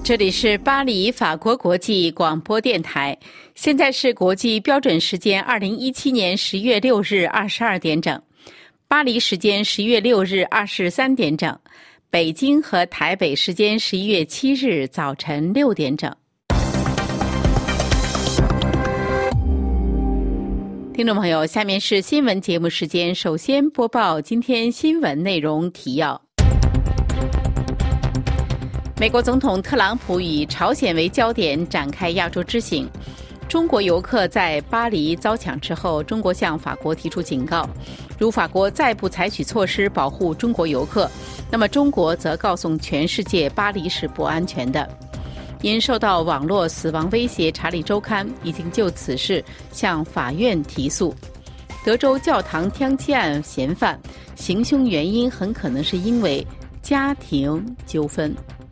这里是巴黎法国国际广播电台，现在是国际标准时间2017年10月6日22点整，巴黎时间10月6日23点整，北京和台北时间11月7日早晨6点整。听众朋友，下面是新闻节目时间，首先播报今天新闻内容提要。美国总统特朗普以朝鲜为焦点展开亚洲之行。中国游客在巴黎遭抢之后，中国向法国提出警告，如法国再不采取措施保护中国游客，那么中国则告诉全世界巴黎是不安全的。因受到网络死亡威胁，查理周刊已经就此事向法院提诉。德州教堂枪击案嫌犯行凶原因很可能是因为家庭纠纷。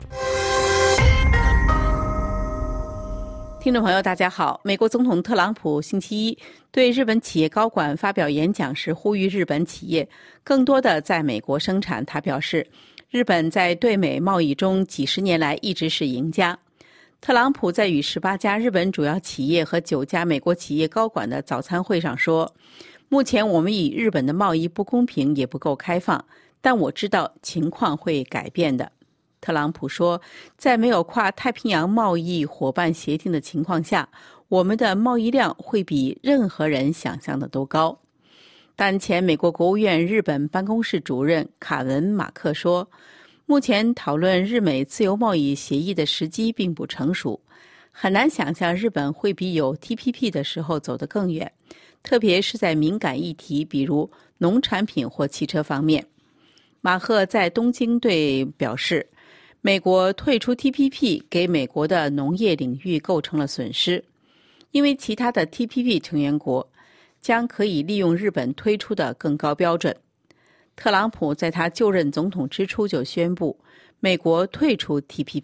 听众朋友大家好，美国总统特朗普星期一对日本企业高管发表演讲时，呼吁日本企业更多的在美国生产。他表示，日本在对美贸易中几十年来一直是赢家。特朗普在与18家日本主要企业和9家美国企业高管的早餐会上说，目前我们与日本的贸易不公平也不够开放，但我知道情况会改变的。特朗普说，在没有跨太平洋贸易伙伴协定的情况下，我们的贸易量会比任何人想象的都高。但前美国国务院日本办公室主任卡文·马克说，目前讨论日美自由贸易协议的时机并不成熟，很难想象日本会比有 TPP 的时候走得更远，特别是在敏感议题，比如农产品或汽车方面。马赫在东京对表示，美国退出 TPP 给美国的农业领域构成了损失，因为其他的 TPP 成员国将可以利用日本推出的更高标准。特朗普在他就任总统之初就宣布，美国退出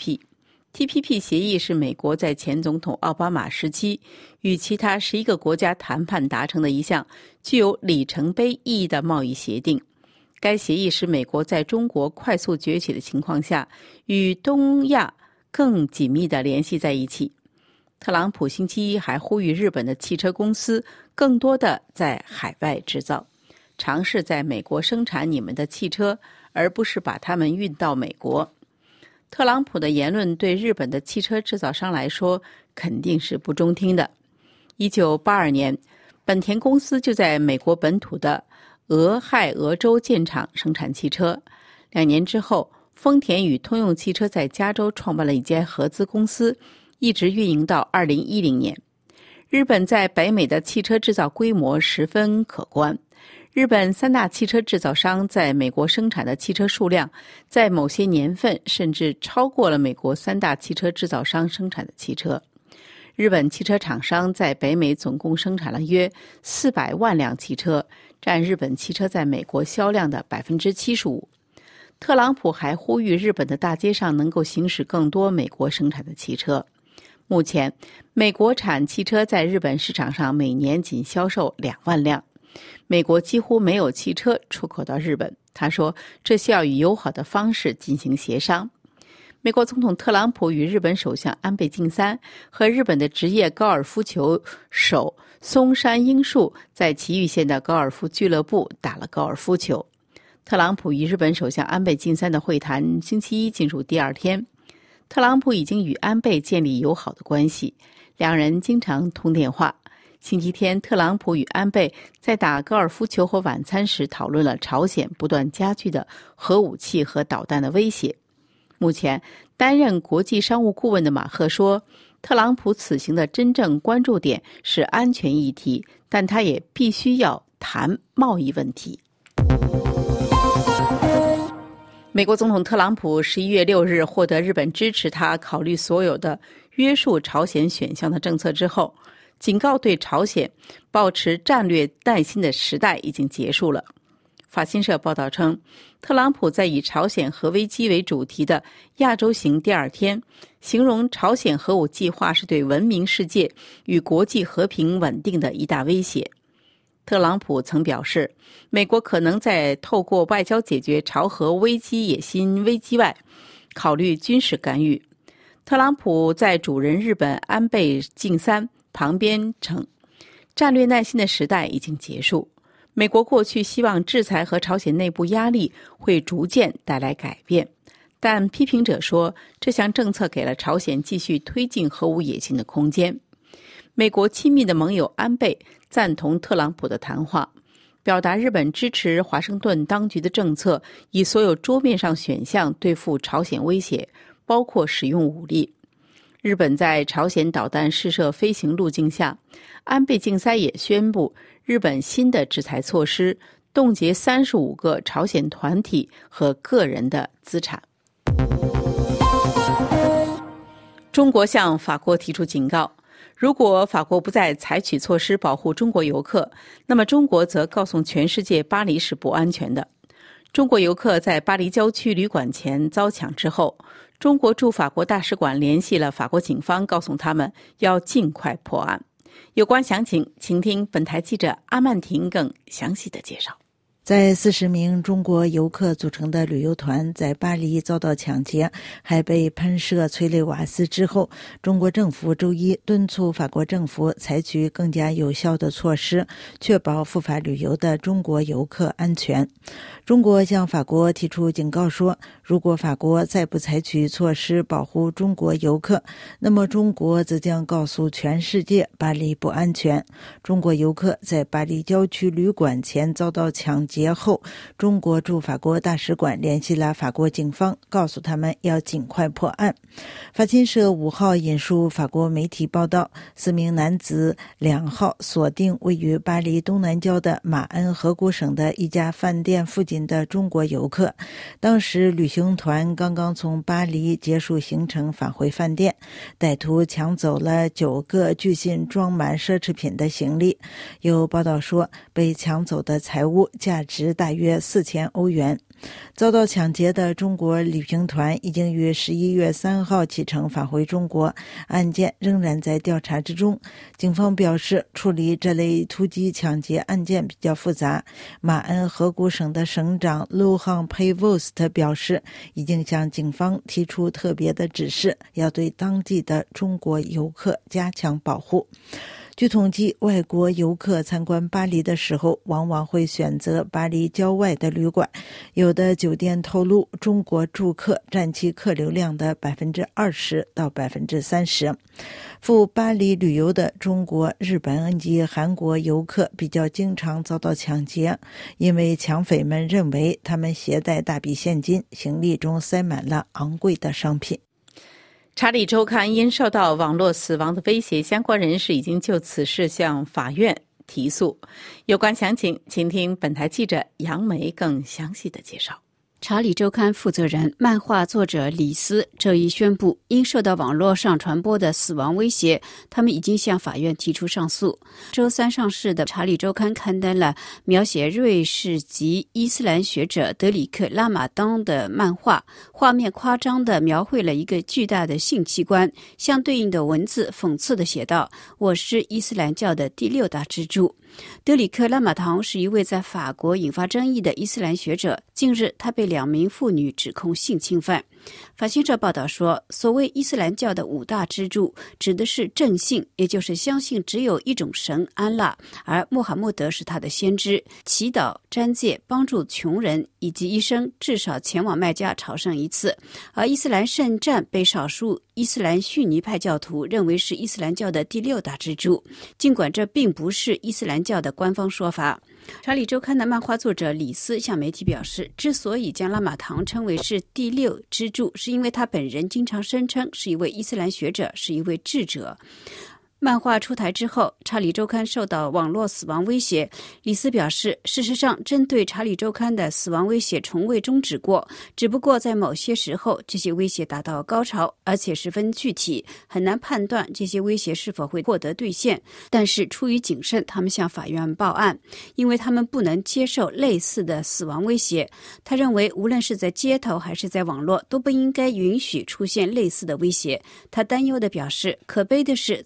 TPP。TPP 协议是美国在前总统奥巴马时期与其他11个国家谈判达成的一项具有里程碑意义的贸易协定。该协议使美国在中国快速崛起的情况下，与东亚更紧密地联系在一起。特朗普星期一还呼吁日本的汽车公司更多地在海外制造，尝试在美国生产你们的汽车，而不是把它们运到美国。特朗普的言论对日本的汽车制造商来说肯定是不中听的。1982年，本田公司就在美国本土的俄亥俄州建厂生产汽车。2年之后，丰田与通用汽车在加州创办了一间合资公司，一直运营到2010年。日本在北美的汽车制造规模十分可观。日本3大汽车制造商在美国生产的汽车数量，在某些年份甚至超过了美国3大汽车制造商生产的汽车。日本汽车厂商在北美总共生产了约400万辆汽车，占日本汽车在美国销量的 75%。 特朗普还呼吁日本的大街上能够行驶更多美国生产的汽车。目前，美国产汽车在日本市场上每年仅销售2万辆。美国几乎没有汽车出口到日本，他说这需要以友好的方式进行协商。美国总统特朗普与日本首相安倍晋三和日本的职业高尔夫球手松山英树在埼玉县的高尔夫俱乐部打了高尔夫球。特朗普与日本首相安倍晋三的会谈星期一进入第2天。特朗普已经与安倍建立友好的关系，两人经常通电话。星期天，特朗普与安倍在打高尔夫球和晚餐时讨论了朝鲜不断加剧的核武器和导弹的威胁。目前，担任国际商务顾问的马赫说，特朗普此行的真正关注点是安全议题，但他也必须要谈贸易问题。美国总统特朗普11月6日获得日本支持他考虑所有的约束朝鲜选项的政策之后，警告对朝鲜保持战略耐心的时代已经结束了。法新社报道称，特朗普在以朝鲜核危机为主题的亚洲行第2天，形容朝鲜核武计划是对文明世界与国际和平稳定的一大威胁。特朗普曾表示，美国可能在透过外交解决朝核危机野心危机外，考虑军事干预。 特朗普在主人日本安倍晋三旁边称，战略耐心的时代已经结束。美国过去希望制裁和朝鲜内部压力会逐渐带来改变，但批评者说，这项政策给了朝鲜继续推进核武野心的空间。美国亲密的盟友安倍赞同特朗普的谈话，表达日本支持华盛顿当局的政策，以所有桌面上选项对付朝鲜威胁，包括使用武力。日本在朝鲜导弹试射飞行路径下，安倍晋三也宣布日本新的制裁措施，冻结35个朝鲜团体和个人的资产。中国向法国提出警告，如果法国不再采取措施保护中国游客，那么中国则告诉全世界巴黎是不安全的。中国游客在巴黎郊区旅馆前遭抢之后，中国驻法国大使馆联系了法国警方，告诉他们要尽快破案。有关详情，请听本台记者阿曼婷更详细的介绍。 在40名中国游客组成的旅游团在巴黎遭到抢劫，还被喷射催泪瓦斯之后，中国政府周一敦促法国政府采取更加有效的措施，确保赴法旅游的中国游客安全。中国向法国提出警告说，如果法国再不采取措施保护中国游客，那么中国则将告诉全世界巴黎不安全。中国游客在巴黎郊区旅馆前遭到抢劫后，中国驻法国大使馆联系了法国警方，告诉他们要尽快破案。法新社5号引述法国媒体报道，4名男子2号锁定位于巴黎东南郊的马恩河谷省的一家饭店附近的中国游客。当时旅行团刚刚从巴黎结束行程返回饭店，歹徒抢走了9个巨信装满奢侈品的行李。有报道说，被抢走的财物价值大约4000欧元。遭到抢劫的中国旅行团已经于11月3号启程返回中国，案件仍然在调查之中。警方表示，处理这类突击抢劫案件比较复杂。马恩河谷省的省长卢汉佩沃斯特表示，已经向警方提出特别的指示，要对当地的中国游客加强保护。据统计，外国游客参观巴黎的时候，往往会选择巴黎郊外的旅馆。有的酒店透露，中国住客占其客流量的20%到30%。赴巴黎旅游的中国、日本及韩国游客比较经常遭到抢劫，因为抢匪们认为他们携带大笔现金，行李中塞满了昂贵的商品。 查理周刊因受到网络死亡的威胁，相关人士已经就此事向法院提诉。有关详情，请听本台记者杨梅更详细的介绍。 查理周刊负责人、漫画作者李斯周一宣布，因受到网络上传播的死亡威胁，他们已经向法院提出上诉。周三上市的查理周刊刊登了描写瑞士籍伊斯兰学者德里克·拉马当的漫画，画面夸张地描绘了一个巨大的性器官，相对应的文字讽刺地写道：“我是伊斯兰教的第6大支柱。”德里克·拉马唐是一位在法国引发争议的伊斯兰学者，近日他被2名妇女指控性侵犯。法新社报道说，所谓伊斯兰教的5大支柱指的是正信，也就是相信只有一种神安拉，而穆罕默德是他的先知，祈祷、斋戒、帮助穷人，以及一生至少前往麦加朝圣1次。而伊斯兰圣战被少数伊斯兰逊尼派教徒认为是伊斯兰教的第6大支柱，尽管这并不是伊斯兰教的官方说法。查理周刊的漫画作者李斯向媒体表示，之所以将拉马唐称为是第6支柱，是因为他本人经常声称是一位伊斯兰学者，是一位智者。漫画出台之后，查理周刊受到网络死亡威胁。李斯表示，事实上，针对查理周刊的死亡威胁从未终止过，只不过在某些时候，这些威胁达到高潮，而且十分具体，很难判断这些威胁是否会获得兑现。但是出于谨慎，他们向法院报案，因为他们不能接受类似的死亡威胁。他认为，无论是在街头还是在网络，都不应该允许出现类似的威胁。他担忧地表示，可悲的是，在今天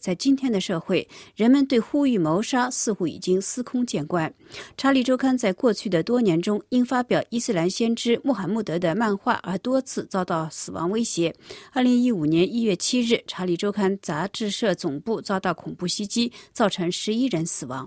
天的社会，人们对呼吁谋杀似乎已经司空见惯。查理周刊在过去的多年中，因发表伊斯兰先知穆罕默德的漫画而多次遭到死亡威胁。2015年1月7日，查理周刊杂志社总部遭到恐怖袭击，造成11人死亡。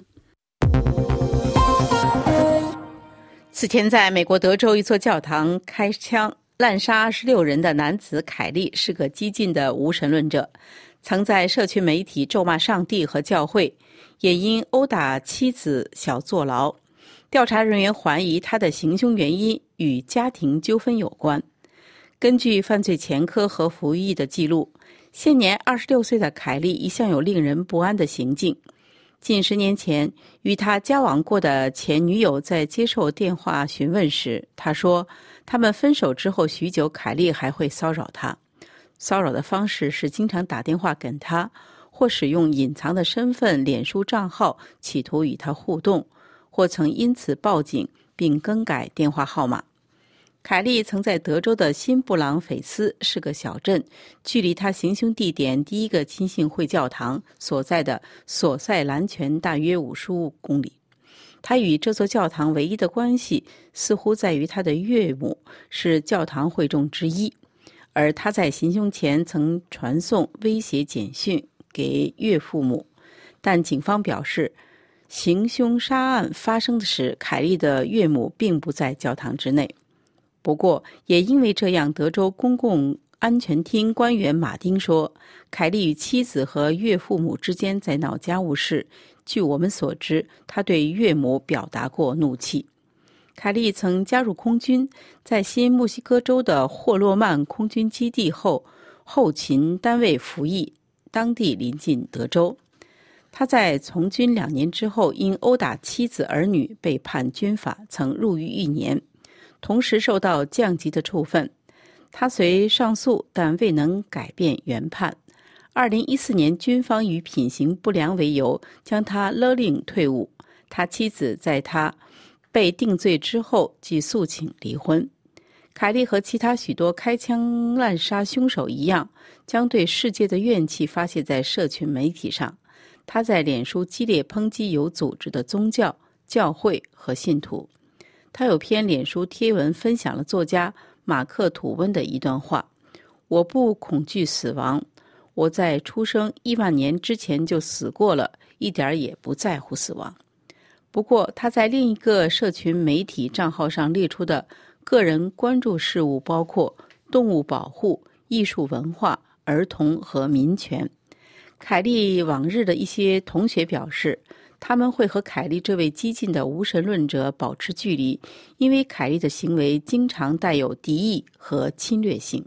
此前在美国德州一座教堂开枪滥杀26人的男子凯利是个激进的无神论者，曾在社群媒体咒骂上帝和教会，也因殴打妻子小坐牢。调查人员怀疑他的行凶原因与家庭纠纷有关。根据犯罪前科和服役的记录，现年26岁的凯利一向有令人不安的行径。近10年前，与他交往过的前女友在接受电话询问时，他说他们分手之后许久，凯利还会骚扰他。骚扰的方式是经常打电话给他，或使用隐藏的身份脸书账号企图与他互动，或曾因此报警并更改电话号码。凯利曾在德州的新布朗菲斯是个小镇，距离他行凶地点第一个亲信会教堂所在的索塞兰泉大约55公里。他与这座教堂唯一的关系似乎在于他的岳母是教堂会众之一，而他在行凶前曾传送威胁简讯给岳父母。但警方表示，行凶杀案发生时，凯利的岳母并不在教堂之内。不过，也因为这样，德州公共安全厅官员马丁说，凯利与妻子和岳父母之间在闹家务事。据我们所知，他对岳母表达过怒气。凯利曾加入空军，在新墨西哥州的霍洛曼空军基地后勤单位服役，当地临近德州。他在从军2年之后，因殴打妻子儿女被判军法，曾入狱1年，同时受到降级的处分。他虽上诉，但未能改变原判。2014年，军方以品行不良为由将他勒令退伍。他妻子在他被定罪之后即诉请离婚。凯利和其他许多开枪滥杀凶手一样，将对世界的怨气发泄在社群媒体上。他在脸书激烈抨击有组织的宗教、教会和信徒。他有篇脸书贴文分享了作家马克·吐温的一段话：我不恐惧死亡，我在出生1万年之前就死过了，一点也不在乎死亡。不过他在另一个社群媒体账号上列出的个人关注事务包括动物保护、艺术文化、儿童和民权。凯利往日的一些同学表示，他们会和凯利这位激进的无神论者保持距离，因为凯利的行为经常带有敌意和侵略性。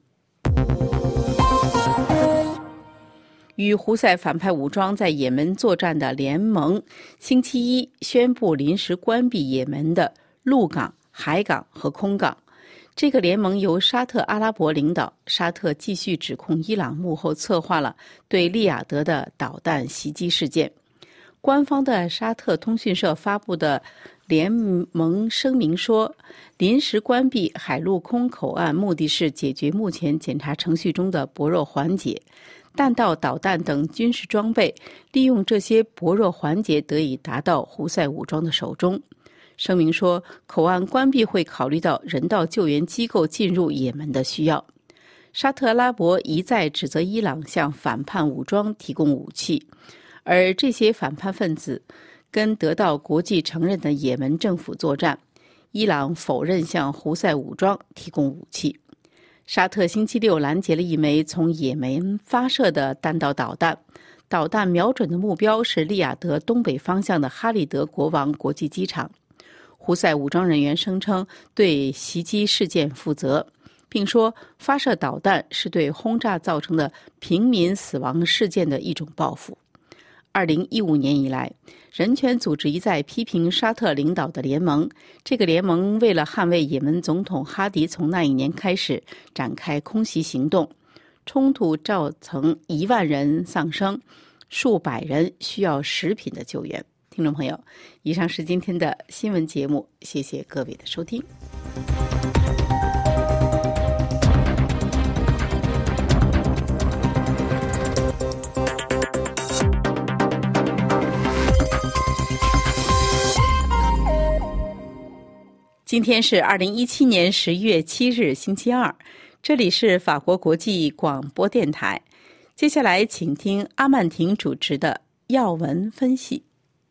与胡塞反派武装在也门作战的联盟星期一宣布临时关闭也门的陆港、海港和空港。这个联盟由沙特阿拉伯领导，沙特继续指控伊朗幕后策划了对利雅得的导弹袭击事件。官方的沙特通讯社发布的联盟声明说，临时关闭海陆空口岸目的是解决目前检查程序中的薄弱环节，弹道导弹等军事装备利用这些薄弱环节得以达到胡塞武装的手中。声明说，口岸关闭会考虑到人道救援机构进入也门的需要。沙特阿拉伯一再指责伊朗向反叛武装提供武器，而这些反叛分子跟得到国际承认的也门政府作战。伊朗否认向胡塞武装提供武器。沙特星期六拦截了一枚从也门发射的弹道导弹，导弹瞄准的目标是利雅得东北方向的哈利德国王国际机场。胡塞武装人员声称对袭击事件负责，并说发射导弹是对轰炸造成的平民死亡事件的一种报复。2015年以来，人权组织一再批评沙特领导的联盟。这个联盟为了捍卫也门总统哈迪从那一年开始展开空袭行动，冲突造成1万人丧生，数百人需要食品的救援。听众朋友，以上是今天的新闻节目，谢谢各位的收听。 今天是2017年11月7日，星期二。这里是法国国际广播电台。接下来，请听阿曼婷主持的要闻分析。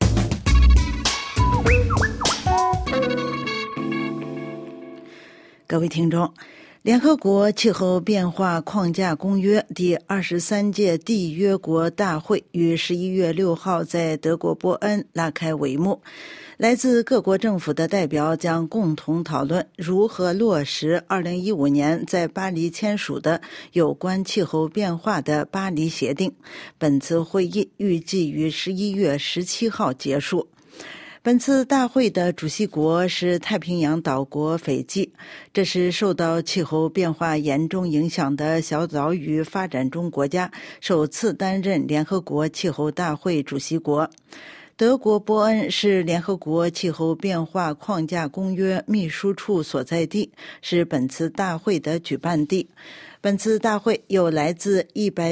各位听众，联合国气候变化框架公约第23届缔约国大会于11月6号在德国波恩拉开帷幕。来自各国政府的代表将共同讨论如何落实2015年在巴黎签署的有关气候变化的巴黎协定。本次会议预计于11月17号结束。本次大会的主席国是太平洋岛国斐济，这是受到气候变化严重影响的小岛屿发展中国家首次担任联合国气候大会主席国。德国波恩是联合国气候变化框架公约秘书处所在地，是本次大会的举办地。本次大会有来自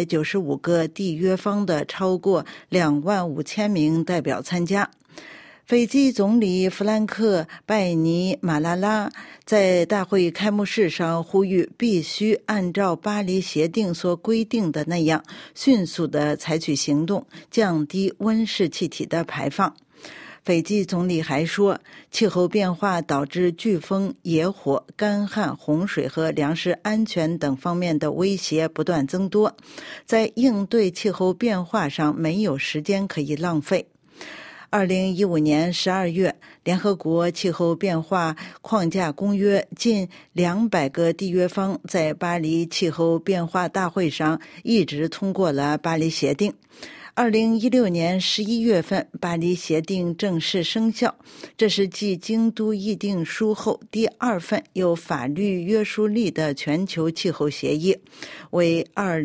195个缔约方的超过25000名代表参加。斐济总理弗兰克·拜尼马拉拉在大会开幕式上呼吁必须按照巴黎协定所规定的那样，迅速地采取行动，降低温室气体的排放。斐济总理还说，气候变化导致飓风、野火、干旱、洪水和粮食安全等方面的威胁不断增多，在应对气候变化上没有时间可以浪费。2015年12月，联合国气候变化框架公约近200个缔约方在巴黎气候变化大会上一致通过了巴黎协定。2016年11月份，巴黎协定正式生效，这是继京都议定书后第二份有法律约束力的全球气候协议，为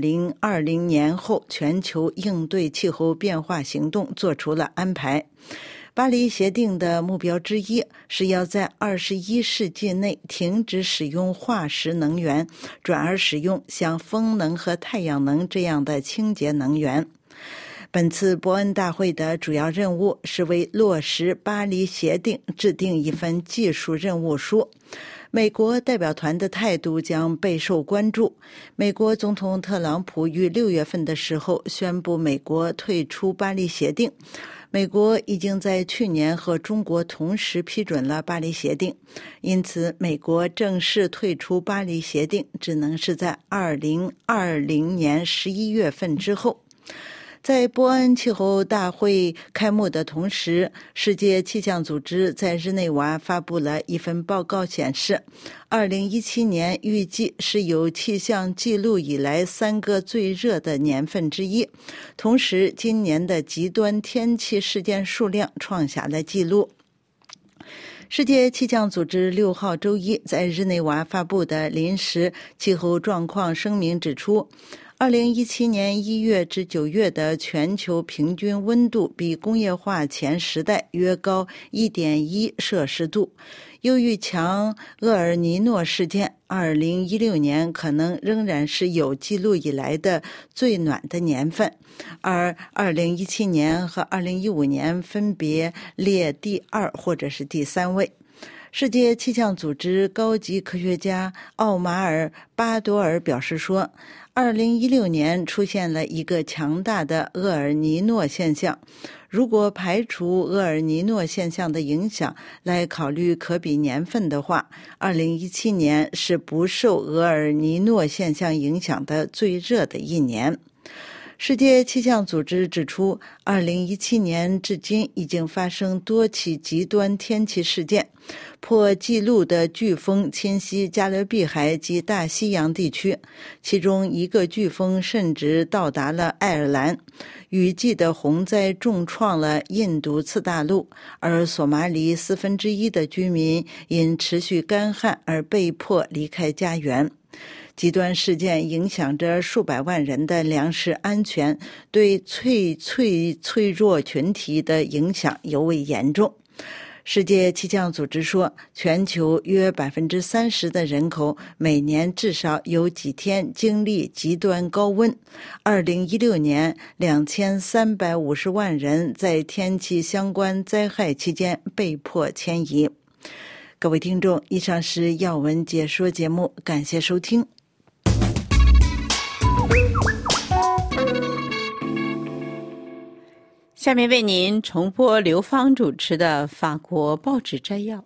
2020年后全球应对气候变化行动做出了安排。巴黎协定的目标之一是要在21世纪内停止使用化石能源，转而使用像风能和太阳能这样的清洁能源。本次波恩大会的主要任务是为落实巴黎协定制定一份技术任务书。美国代表团的态度将备受关注。美国总统特朗普于6月份的时候宣布美国退出巴黎协定。美国已经在去年和中国同时批准了巴黎协定，因此美国正式退出巴黎协定只能是在2020年11月份之后。在波恩气候大会开幕的同时，世界气象组织在日内瓦发布了一份报告，显示2017年预计是有气象记录以来3个最热的年份之一，同时今年的极端天气事件数量创下了纪录。世界气象组织6号周一在日内瓦发布的临时气候状况声明指出，2017年1月至9月的全球平均温度比工业化前时代约高 1.1 摄氏度。由于强厄尔尼诺事件，2016年可能仍然是有记录以来的最暖的年份，而2017年和2015年分别列第2或者是第3位。世界气象组织高级科学家奥马尔·巴多尔表示说，2016年出现了一个强大的厄尔尼诺现象。如果排除厄尔尼诺现象的影响来考虑可比年份的话，2017年是不受厄尔尼诺现象影响的最热的一年。世界气象组织指出，2017年至今已经发生多起极端天气事件，破纪录的飓风侵袭加勒比海及大西洋地区，其中一个飓风甚至到达了爱尔兰。雨季的洪灾重创了印度次大陆，而索马里1/4的居民因持续干旱而被迫离开家园。极端事件影响着数百万人的粮食安全，对脆弱群体的影响尤为严重。世界气象组织说，全球约 30% 的人口每年至少有几天经历极端高温。2016年2350万人在天气相关灾害期间被迫迁移。 各位听众，以上是要闻解说节目，感谢收听。 下面为您重播刘芳主持的法国报纸摘要。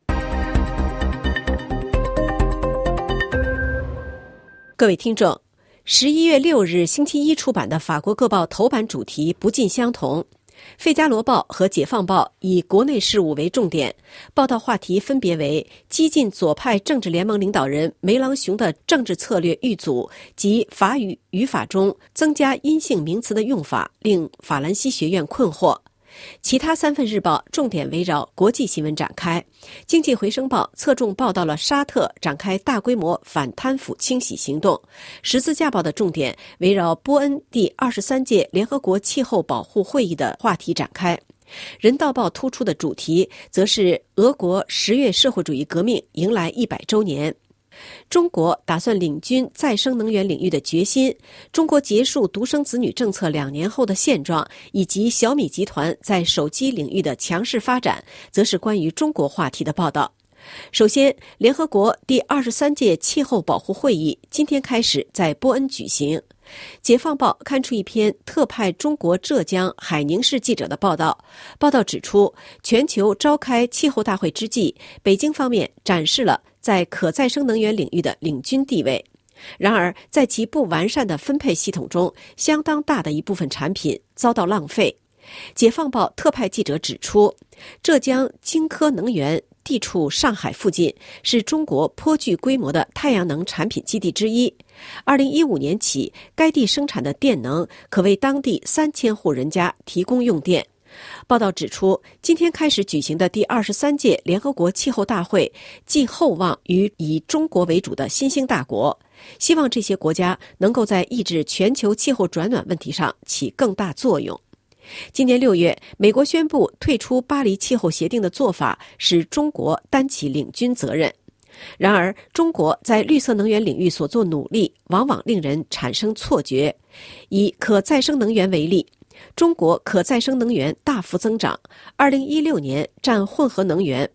各位听众，11月6日星期一出版的法国各报头版主题不尽相同。费加罗报和解放报以国内事务为重点，报道话题分别为激进左派政治联盟领导人梅朗雄的政治策略遇阻及法语语法中增加阴性名词的用法令法兰西学院困惑。其他3份日报重点围绕国际新闻展开。经济回声报侧重报道了沙特展开大规模反贪腐清洗行动。十字架报的重点围绕波恩第23届联合国气候保护会议的话题展开。人道报突出的主题则是俄国10月社会主义革命迎来100周年。中国打算领军再生能源领域的决心，中国结束独生子女政策2年后的现状，以及小米集团在手机领域的强势发展，则是关于中国话题的报道。首先，联合国第23届气候保护会议今天开始在波恩举行。解放报刊出一篇特派中国浙江海宁市记者的报道，报道指出，全球召开气候大会之际，北京方面展示了在可再生能源领域的领军地位。然而，在其不完善的分配系统中，相当大的一部分产品遭到浪费。解放报特派记者指出，浙江金科能源地处上海附近，是中国颇具规模的太阳能产品基地之一。2015年起，该地生产的电能可为当地3000户人家提供用电。报道指出，今天开始举行的第23届联合国气候大会寄厚望于以中国为主的新兴大国，希望这些国家能够在抑制全球气候转暖问题上起更大作用。今年6月，美国宣布退出巴黎气候协定的做法使中国担起领军责任。然而，中国在绿色能源领域所做努力往往令人产生错觉。以可再生能源为例，中国可再生能源大幅增长，2016年占混合能源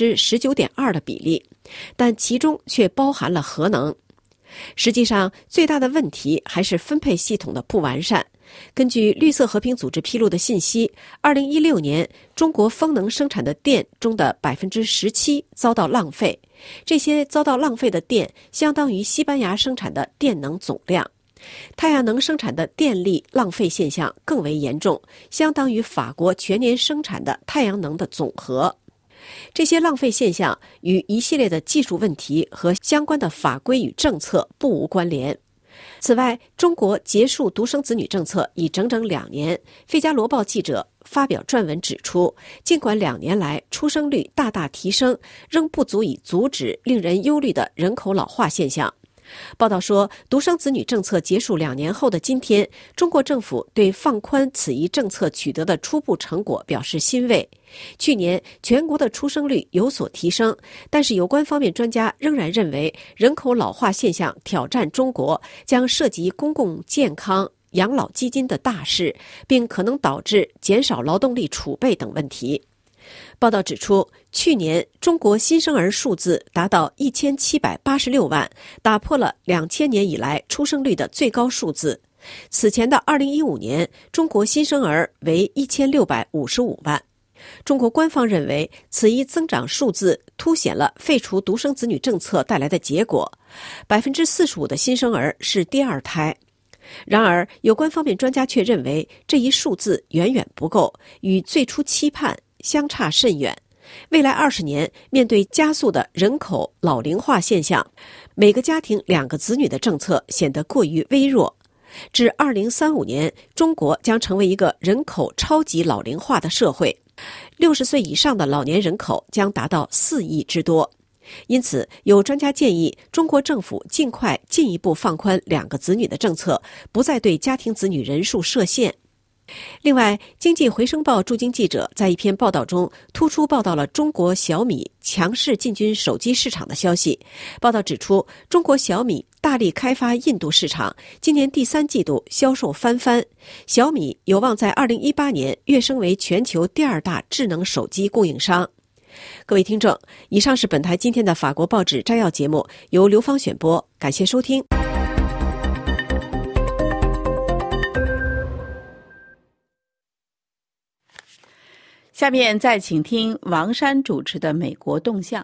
19.2% 的比例，但其中却包含了核能。实际上，最大的问题还是分配系统的不完善。根据绿色和平组织披露的信息，2016年中国风能生产的电中的 17% 遭到浪费，这些遭到浪费的电相当于西班牙生产的电能总量。太阳能生产的电力浪费现象更为严重，相当于法国全年生产的太阳能的总和。这些浪费现象与一系列的技术问题和相关的法规与政策不无关联。此外，中国结束独生子女政策已整整2年。费加罗报记者发表撰文指出，尽管2年来出生率大大提升，仍不足以阻止令人忧虑的人口老化现象。报道说，独生子女政策结束2年后的今天，中国政府对放宽此一政策取得的初步成果表示欣慰。去年全国的出生率有所提升，但是有关方面专家仍然认为，人口老化现象挑战中国，将涉及公共健康、养老基金的大事，并可能导致减少劳动力储备等问题。报道指出，去年中国新生儿数字达到1786万，打破了2000年以来出生率的最高数字。此前的2015年，中国新生儿为1655万。中国官方认为，此一增长数字凸显了废除独生子女政策带来的结果，45%的新生儿是第二胎。然而，有关方面专家却认为，这一数字远远不够，与最初期盼相差甚远。未来20年，面对加速的人口老龄化现象，每个家庭2个子女的政策显得过于微弱。至2035年，中国将成为一个人口超级老龄化的社会，60岁以上的老年人口将达到4亿之多。因此，有专家建议中国政府尽快进一步放宽2个子女的政策，不再对家庭子女人数设限。另外，经济回声报驻京记者在一篇报道中突出报道了中国小米强势进军手机市场的消息。报道指出，中国小米大力开发印度市场，今年第3季度销售翻番，小米有望在2018年跃升为全球第2大智能手机供应商。 各位听众，以上是本台今天的法国报纸摘要节目，由刘芳选播，感谢收听。 下面再请听王珊主持的美国动向。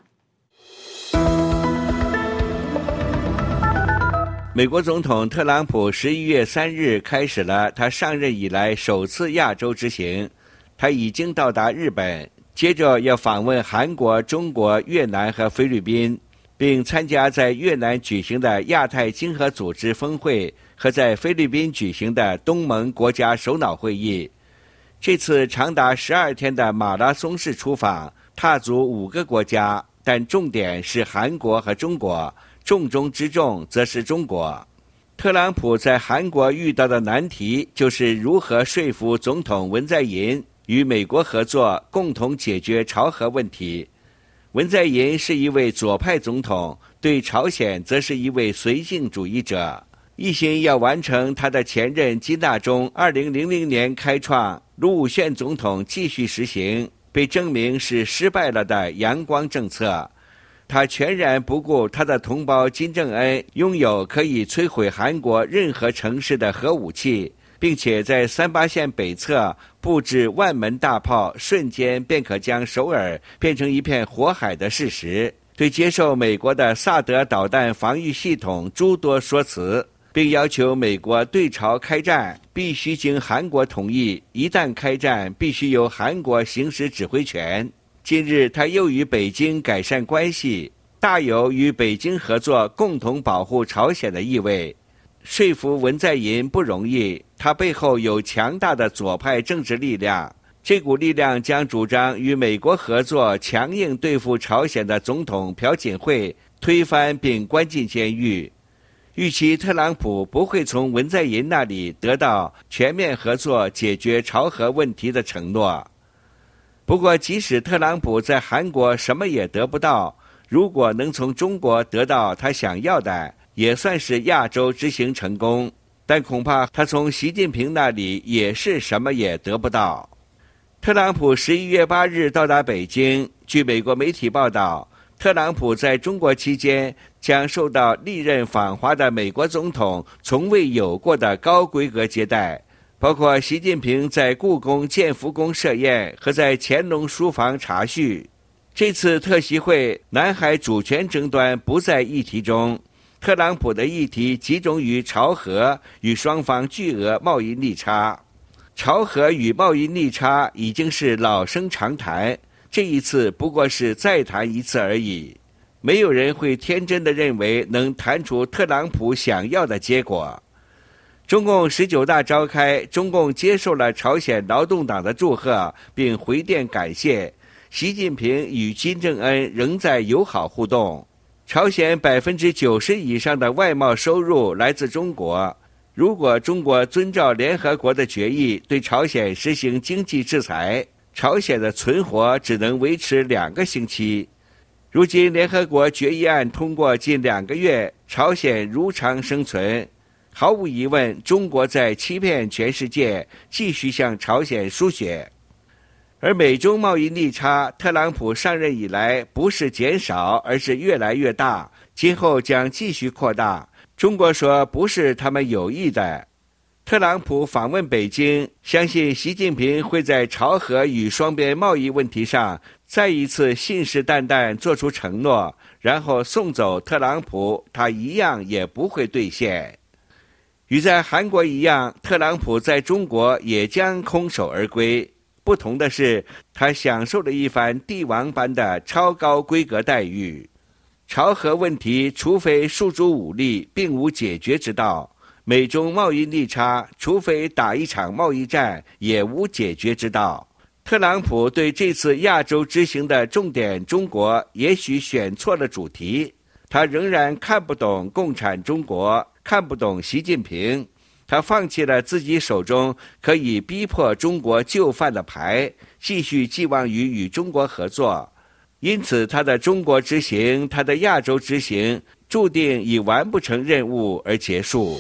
美国总统特朗普11月3日开始了他上任以来首次亚洲之行，他已经到达日本，接着要访问韩国、中国、越南和菲律宾，并参加在越南举行的亚太经合组织峰会和在菲律宾举行的东盟国家首脑会议。这次长达12天的马拉松式出访，踏足5个国家，但重点是韩国和中国，重中之重则是中国。特朗普在韩国遇到的难题就是如何说服总统文在寅与美国合作，共同解决朝核问题。文在寅是一位左派总统，对朝鲜则是一位绥靖主义者，一心要完成他的前任金大中2000年开创，卢武铉总统继续实行，被证明是失败了的阳光政策。他全然不顾他的同胞金正恩拥有可以摧毁韩国任何城市的核武器，并且在38线北侧布置万门大炮，瞬间便可将首尔变成一片火海的事实，对接受美国的萨德导弹防御系统诸多说辞，并要求美国对朝开战必须经韩国同意，一旦开战必须由韩国行使指挥权。近日他又与北京改善关系，大有与北京合作共同保护朝鲜的意味。说服文在寅不容易，他背后有强大的左派政治力量，这股力量将主张与美国合作强硬对付朝鲜的总统朴槿惠推翻并关进监狱。预期特朗普不会从文在寅那里得到全面合作解决朝核问题的承诺。不过即使特朗普在韩国什么也得不到，如果能从中国得到他想要的，也算是亚洲之行成功，但恐怕他从习近平那里也是什么也得不到。特朗普11月8日到达北京，据美国媒体报道，特朗普在中国期间将受到历任访华的美国总统从未有过的高规格接待，包括习近平在故宫建福宫设宴和在乾隆书房茶叙。这次特席会，南海主权争端不在议题中，特朗普的议题集中于朝核与双方巨额贸易逆差。朝核与贸易逆差已经是老生常谈，这一次不过是再谈一次而已。没有人会天真地认为能谈出特朗普想要的结果。中共19大召开，中共接受了朝鲜劳动党的祝贺，并回电感谢。习近平与金正恩仍在友好互动。朝鲜90%以上的外贸收入来自中国。如果中国遵照联合国的决议对朝鲜实行经济制裁，朝鲜的存活只能维持2个星期。如今联合国决议案通过近2个月，朝鲜如常生存。毫无疑问，中国在欺骗全世界，继续向朝鲜输血。而美中贸易逆差，特朗普上任以来不是减少，而是越来越大，今后将继续扩大。中国说不是他们有意的。特朗普访问北京，相信习近平会在朝核与双边贸易问题上再一次信誓旦旦做出承诺，然后送走特朗普，他一样也不会兑现。与在韩国一样，特朗普在中国也将空手而归。不同的是，他享受了一番帝王般的超高规格待遇。朝核问题，除非诉诸武力，并无解决之道；美中贸易逆差，除非打一场贸易战，也无解决之道。特朗普对这次亚洲之行的重点中国，也许选错了主题。他仍然看不懂共产中国，看不懂习近平。他放弃了自己手中可以逼迫中国就范的牌，继续寄望于与中国合作。因此他的中国之行，他的亚洲之行，注定以完不成任务而结束。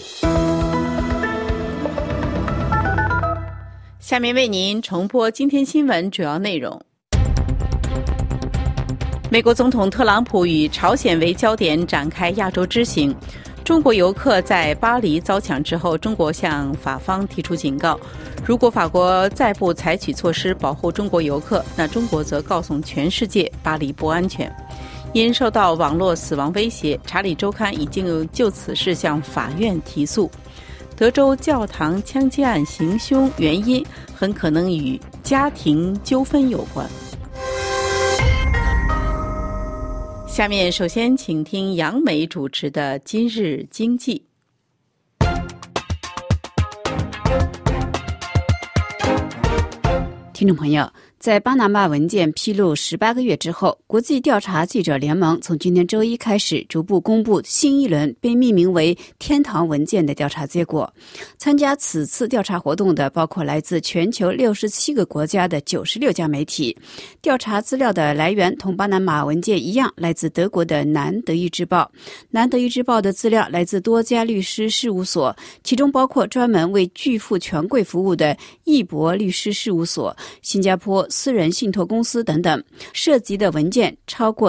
下面为您重播今天新闻主要内容。 美国总统特朗普以朝鲜为焦点展开亚洲之行。中国游客在巴黎遭抢之后，中国向法方提出警告，如果法国再不采取措施保护中国游客，那中国则告诉全世界巴黎不安全。因受到网络死亡威胁，查理周刊已经就此事向法院提诉。德州教堂枪击案行凶原因很可能与家庭纠纷有关。下面首先请听杨梅主持的今日经济。 听众朋友，在巴拿马文件披露18个月之后，国际调查记者联盟从今天周一开始逐步公布新一轮被命名为天堂文件的调查结果。参加此次调查活动的包括来自全球67个国家的96家媒体。调查资料的来源同巴拿马文件一样，来自德国的南德意志报。南德意志报的资料来自多家律师事务所，其中包括专门为巨富权贵服务的易博律师事务所、新加坡私人信托公司等等，涉及的文件超过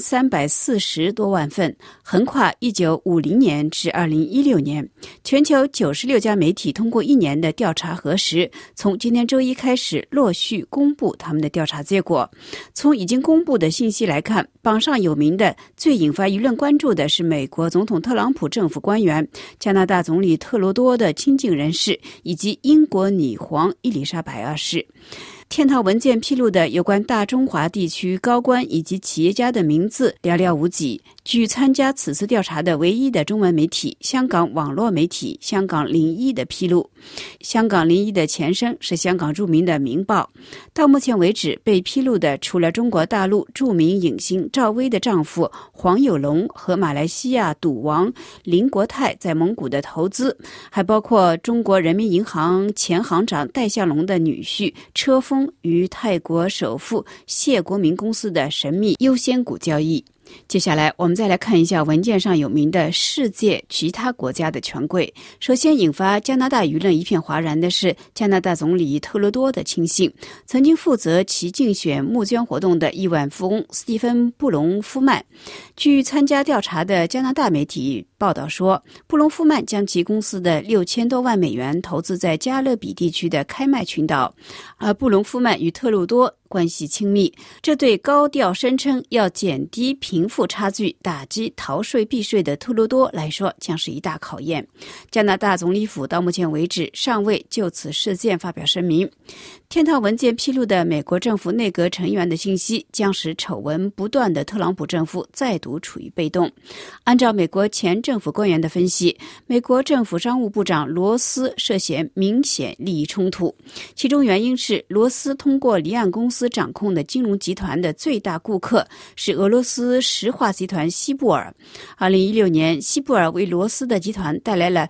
1340多万份，横跨1950年至2016年。全球96家媒体通过1年的调查核实，从今天周一开始陆续公布他们的调查结果。从已经公布的信息来看，榜上有名的、最引发舆论关注的是美国总统特朗普政府官员、加拿大总理特鲁多的亲近人士以及英国女皇伊丽莎白二世。天堂文件披露的有关大中华地区高官以及企业家的名字寥寥无几。据参加此次调查的唯一的中文媒体香港网络媒体香港01的披露，香港01的前身是香港著名的明报。到目前为止被披露的除了中国大陆著名影星赵薇的丈夫黄有龙和马来西亚赌王林国泰在蒙古的投资，还包括中国人民银行前行长戴相龙的女婿车峰与泰国首富谢国明公司的神秘优先股交易。接下来我们再来看一下文件上有名的世界其他国家的权贵。首先引发加拿大舆论一片哗然的是加拿大总理特鲁多的亲信，曾经负责其竞选募捐活动的亿万富翁斯蒂芬·布隆夫曼。据参加调查的加拿大媒体报道说，布隆夫曼将其公司的6000多万美元投资在加勒比地区的开麦群岛，而布隆夫曼与特鲁多关系亲密，这对高调声称要减低贫富差距、打击逃税避税的特鲁多来说将是一大考验。加拿大总理府到目前为止尚未就此事件发表声明。天堂文件披露的美国政府内阁成员的信息将使丑闻不断的特朗普政府再度处于被动。按照美国前政府官员的分析，美国政府商务部长罗斯涉嫌明显利益冲突，其中原因是罗斯通过离岸公司掌控的金融集团的最大顾客是俄罗斯石化集团西布尔。2016年，西布尔为罗斯的集团带来了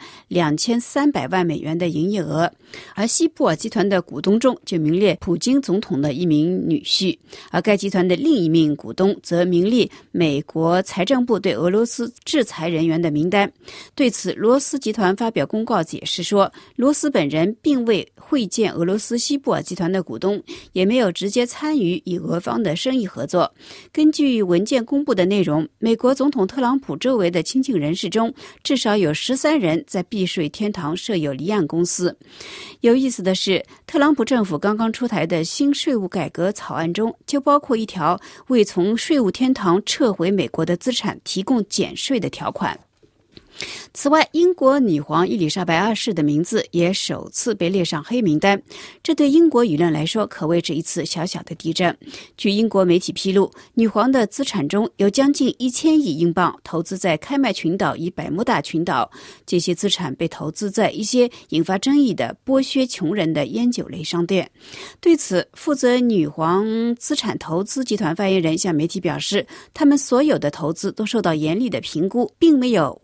2300万美元的营业额，而西布尔集团的股东中就名列普京总统的一名女婿，而该集团的另一名股东则名列美国财政部对俄罗斯制裁人员的名单。对此，罗斯集团发表公告解释说，罗斯本人并未会见俄罗斯西布尔集团的股东，也没有直接参与与俄方的生意合作。根据文件公布的内容，美国总统特朗普周围的亲近人士中，至少有13人在避税天堂设有离岸公司。有意思的是，特朗普政府刚刚出台的新税务改革草案中就包括一条为从税务天堂撤回美国的资产提供减税的条款。此外，英国女皇伊丽莎白二世的名字也首次被列上黑名单，这对英国舆论来说可谓是一次小小的地震。据英国媒体披露，女皇的资产中有将近1000亿英镑投资在开麦群岛与百慕大群岛，这些资产被投资在一些引发争议的剥削穷人的烟酒类商店。对此，负责女皇资产投资集团发言人向媒体表示，他们所有的投资都受到严厉的评估，并没有违背任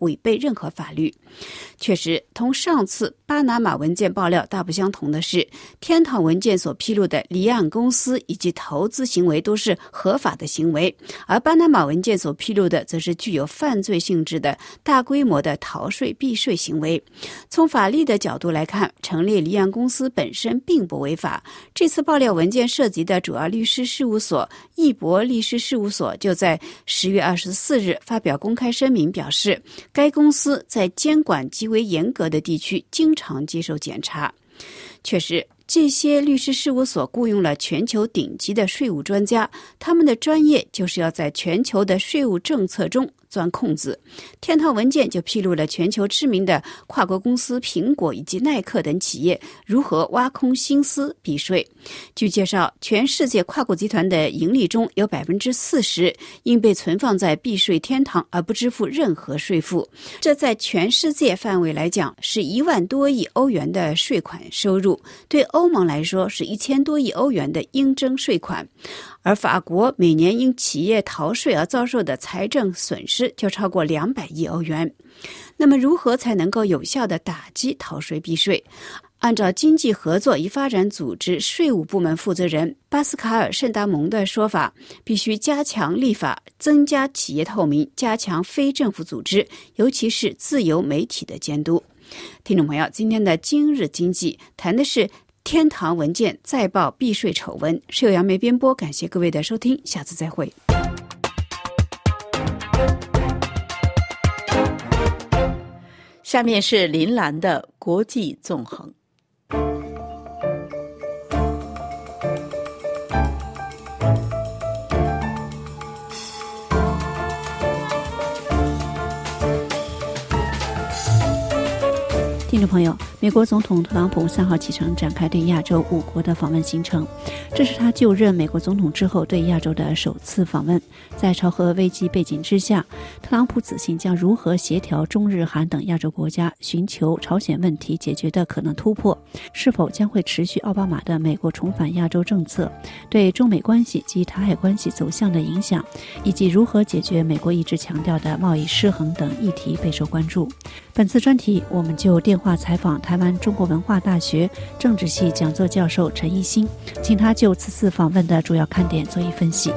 任何法律。确实，同上次巴拿马文件爆料大不相同的是，天堂文件所披露的离岸公司以及投资行为都是合法的行为，而巴拿马文件所披露的则是具有犯罪性质的大规模的逃税避税行为。从法律的角度来看，成立离岸公司本身并不违法。这次爆料文件涉及的主要律师事务所易博律师事务所就在10月24日发表公开声明，表示该公司在监管极为严格的地区经常接受检查。确实，这些律师事务所雇佣了全球顶级的税务专家，他们的专业就是要在全球的税务政策中钻空子。天堂文件就披露了全球知名的跨国公司苹果以及耐克等企业如何挖空心思避税。据介绍，全世界跨国集团的盈利中有 40% 应被存放在避税天堂而不支付任何税负，这在全世界范围来讲是1万多亿欧元的税款收入，对欧盟来说是1000多亿欧元的应征税款。而法国每年因企业逃税而遭受的财政损失就超过200亿欧元。那么如何才能够有效地打击逃税避税？按照经济合作与发展组织税务部门负责人巴斯卡尔·圣达蒙的说法，必须加强立法，增加企业透明，加强非政府组织，尤其是自由媒体的监督。听众朋友，今天的今日经济谈的是天堂文件再爆避税丑闻，是由杨梅编播，感谢各位的收听，下次再会。 下面是林兰的国际纵横。 听众朋友，美国总统特朗普3号启程展开对亚洲5国的访问行程，这是他就任美国总统之后对亚洲的首次访问。在朝核危机背景之下，特朗普此行将如何协调中日韩等亚洲国家，寻求朝鲜问题解决的可能突破？是否将会持续奥巴马的美国重返亚洲政策对中美关系及台海关系走向的影响，以及如何解决美国一直强调的贸易失衡等议题备受关注。本次专题我们就电话采访台湾中国文化大学政治系讲座教授陈一新，请他就此次访问的主要看点做一分析。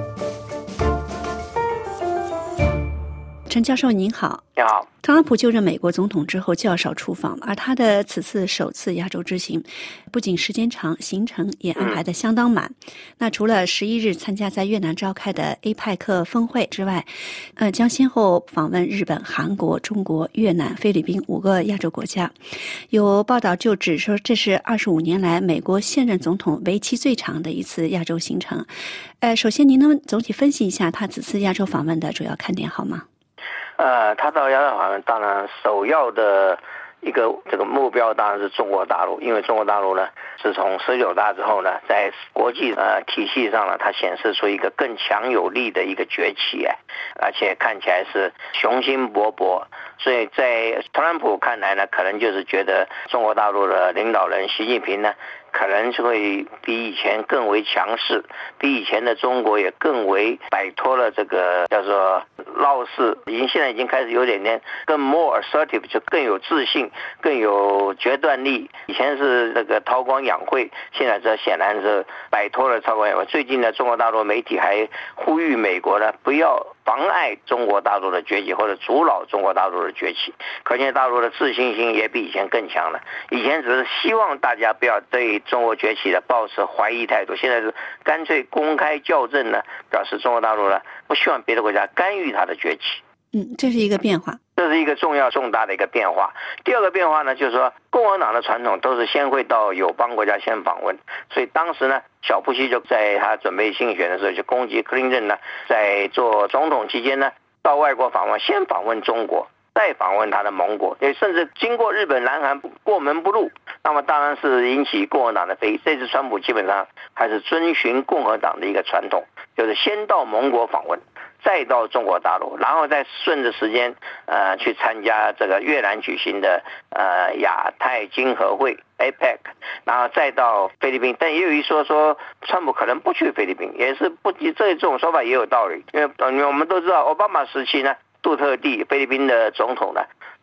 陈教授您好。 你好。 特朗普就任美国总统之后较少出访，而他的此次首次亚洲之行不仅时间长，行程也安排得相当满。那除了11日参加在越南召开的 APEC 峰会之外，将先后访问日本、韩国、中国、越南、菲律宾5个亚洲国家。有报道就指说，这是25年来美国现任总统为期最长的一次亚洲行程。首先您能总体分析一下他此次亚洲访问的主要看点好吗？ 他到亚洲访问，当然首要的一个这个目标当然是中国大陆，因为中国大陆呢是从19大之后呢，在国际体系上呢，它显示出一个更强有力的一个崛起，而且看起来是雄心勃勃。所以在特朗普看来呢，可能就是觉得中国大陆的领导人习近平呢，可能是会比以前更为强势，比以前的中国也更为摆脱了这个叫做闹事，现在已经开始有点更 more assertive， 就更有自信，更有决断力。以前是这个韬光养晦，现在这显然是摆脱了韬光养晦。最近呢，中国大陆媒体还呼吁美国呢不要妨碍中国大陆的崛起，或者阻挠中国大陆的崛起。可见大陆的自信心也比以前更强了。以前只是希望大家不要对中国崛起的抱持怀疑态度，现在是干脆公开校正呢，表示中国大陆呢不希望别的国家干预它的崛起。 这是一个变化， 这是一个重大的一个变化。第二个变化呢，就是说共和党的传统都是先会到友邦国家先访问，所以当时呢，小布希就在他准备竞选的时候就攻击克林顿呢，在做总统期间呢，到外国访问，先访问中国，再访问他的盟国，也甚至经过日本、南韩过门不入，那么当然是引起共和党的非议。这次川普基本上还是遵循共和党的一个传统，就是先到盟国访问，再到中国大陆，然后再顺着时间去参加这个越南举行的亚太经合会 APEC， 然后再到菲律宾。但也有一说川普可能不去菲律宾，也是不，这种说法也有道理，因为我们都知道奥巴马时期呢，杜特地菲律宾的总统呢，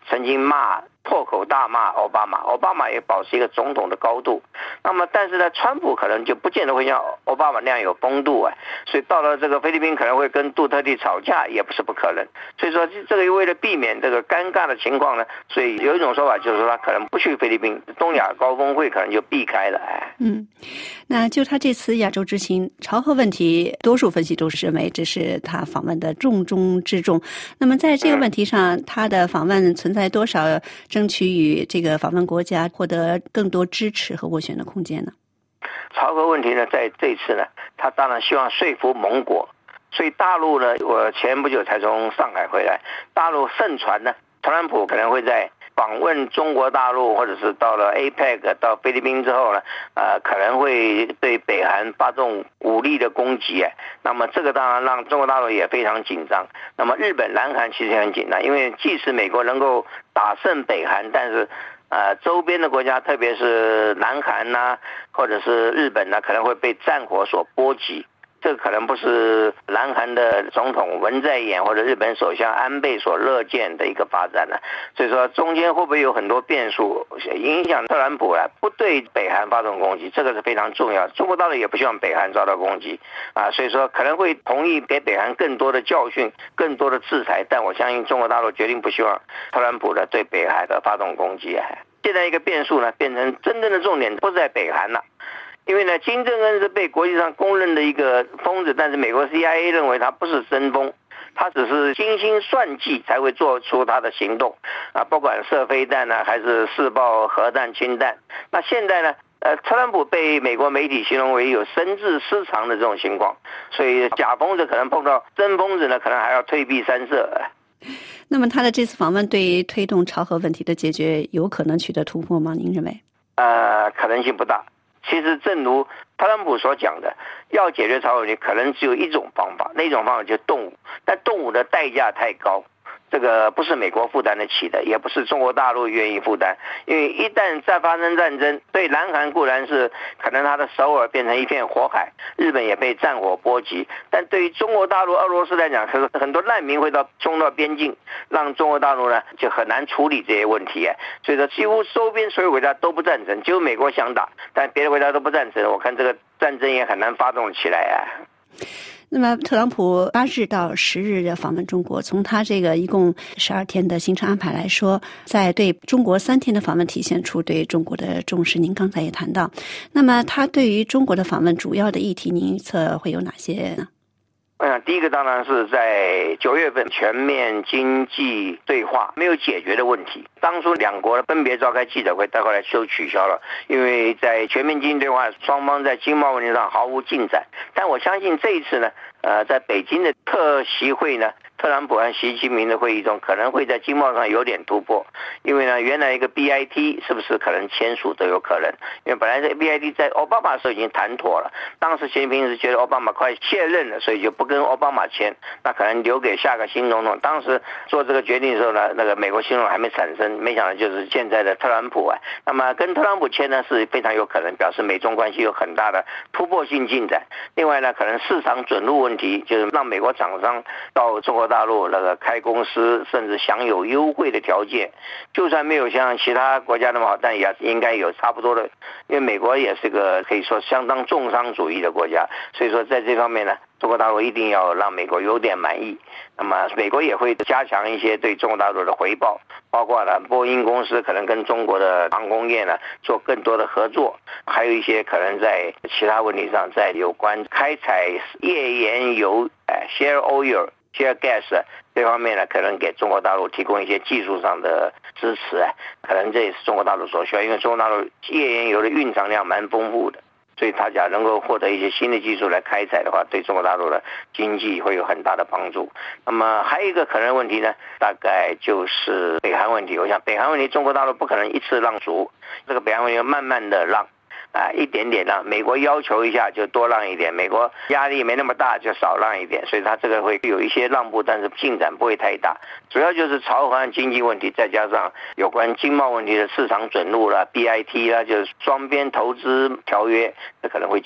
曾经破口大骂奥巴马也保持一个总统的高度。那么但是呢，川普可能就不见得会像奥巴马那样有风度啊，所以到了这个菲律宾可能会跟杜特地吵架也不是不可能。所以说这个为了避免这个尴尬的情况呢，所以有一种说法就是说他可能不去菲律宾，东亚高峰会可能就避开了。 那就他这次亚洲之行，朝核问题多数分析都是认为这是他访问的重中之重。那么在这个问题上，他的访问存在多少争取与这个访问国家获得更多支持和斡旋的空间呢？ 朝核问题呢，在这次呢，他当然希望说服盟国，所以大陆呢，我前不久才从上海回来，大陆盛传呢，特朗普可能会在访问中国大陆，或者是到了 APEC 到菲律宾之后呢，可能会对北韩发动武力的攻击。那么这个当然让中国大陆也非常紧张。那么日本、南韩其实也很紧张，因为即使美国能够打胜北韩，但是周边的国家，特别是南韩呐，或者是日本呢，可能会被战火所波及。这个可能不是南韩的总统文在寅或者日本首相安倍所乐见的一个发展呢。所以说中间会不会有很多变数影响特朗普不对北韩发动攻击，这个是非常重要。中国大陆也不希望北韩遭到攻击所以说可能会同意给北韩更多的教训，更多的制裁，但我相信中国大陆决定不希望特朗普对北韩的发动攻击。现在一个变数呢，变成真正的重点不是在北韩了。因为呢，金正恩是被国际上公认的一个疯子，但是美国 CIA 认为他不是真疯，他只是精心算计才会做出他的行动不管射飞弹还是试爆核弹氢弹。那现在呢，特朗普被美国媒体形容为有神志失常的这种情况，所以假疯子可能碰到真疯子呢，可能还要退避三舍。 那么他的这次访问对推动朝核问题的解决有可能取得突破吗？您认为？ 可能性不大。其实正如特朗普所讲的，要解决朝核问题可能只有一种方法，那种方法就是动武，但动武的代价太高，这个不是美国负担得起的，也不是中国大陆愿意负担。因为一旦再发生战争，对南韩固然是可能它的首尔变成一片火海，日本也被战火波及，但对于中国大陆、俄罗斯来讲，很多难民会冲到边境，让中国大陆呢就很难处理这些问题。所以说几乎周边所有国家都不赞成，只有美国想打，但别的国家都不赞成，我看这个战争也很难发动起来。 那么特朗普8日到10日的访问中国，从他这个一共12天的行程安排来说，在对中国3天的访问体现出对中国的重视，您刚才也谈到。那么他对于中国的访问主要的议题，您预测会有哪些呢？ 我想第一个当然是在9月份全面经济对话没有解决的问题，当初两国分别召开记者会，到后来都取消了，因为在全面经济对话双方在经贸问题上毫无进展。但我相信这一次呢，在北京的特席会呢，特朗普和习近平的会议中可能会在经贸上有点突破，因为呢原来一个 BIT 是不是可能签署都有可能，因为本来这 BIT 在奥巴马的时候已经谈妥了，当时习近平是觉得奥巴马快卸任了，所以就不跟奥巴马签，那可能留给下个新总统。当时做这个决定的时候呢，那个美国新总统还没产生，没想到就是现在的特朗普那么跟特朗普签呢是非常有可能表示美中关系有很大的突破性进展。另外呢，可能市场准入问题，就是让美国厂商到中国大陆那个开公司，甚至享有优惠的条件，就算没有像其他国家那么好，但也应该有差不多的，因为美国也是个可以说相当重商主义的国家，所以说在这方面呢，中国大陆一定要让美国有点满意。那么美国也会加强一些对中国大陆的回报，包括了波音公司可能跟中国的航空业呢做更多的合作，还有一些可能在其他问题上，在有关开采页岩油shale oil、shale gas 这方面呢，可能给中国大陆提供一些技术上的支持可能这也是中国大陆所需要，因为中国大陆页岩油的蕴藏量蛮丰富的。所以他假如能够获得一些新的技术来开采的话，对中国大陆的经济会有很大的帮助。那么还有一个可能问题呢，大概就是北韩问题。我想北韩问题中国大陆不可能一次让足，这个北韩问题要慢慢的让一点点让，美国要求一下就多让一点，美国压力没那么大就少让一点，所以他这个会有一些让步，但是进展不会太大。主要就是朝核经济问题，再加上有关经贸问题的市场准入啦、BIT 啦，就是双边投资条约，这可能会签。